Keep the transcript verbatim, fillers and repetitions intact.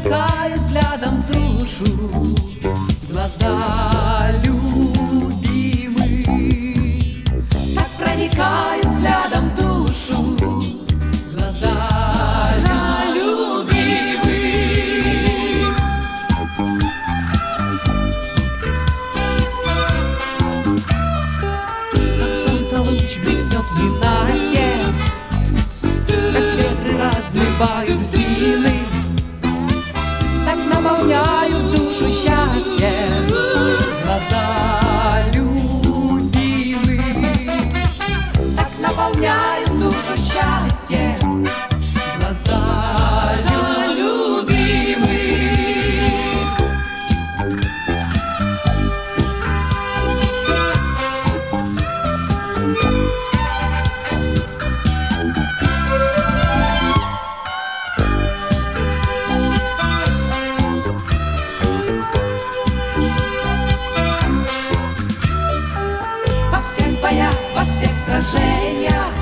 проникают взглядом в душу глаза любимых, так проникают взглядом в душу глаза любимых. Как солнце луч блеснет в ненастье, как ветры размывают дины, так наполняют душу счастьем глаза любимых, так наполняют душу счастьем глаза любимых. Во всех боях, во всех сражениях